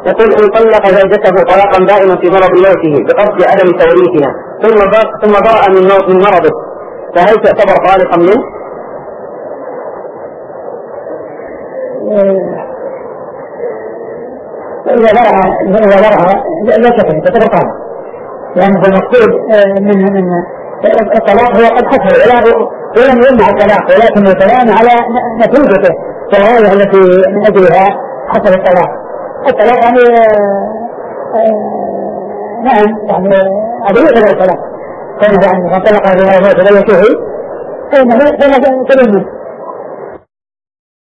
يقول إن طلق زوجته طلاقا دائما في مرض موته بقصد عدم توريثها ثم برأ من مرضه فهل تعتبر طالقا منه؟ إذا برأ لا تعتبر طالق، لأن المقصود من الطلاق هو قد حصل ولم يمنع الطلاق، ولكن الكلام على نتيجته كالغاية التي من أجلها حصل الطلاق. الطلاق يعني نعم يعني أدريد الطلاق كان يعني طلق بغير تبيته فإنه كلمة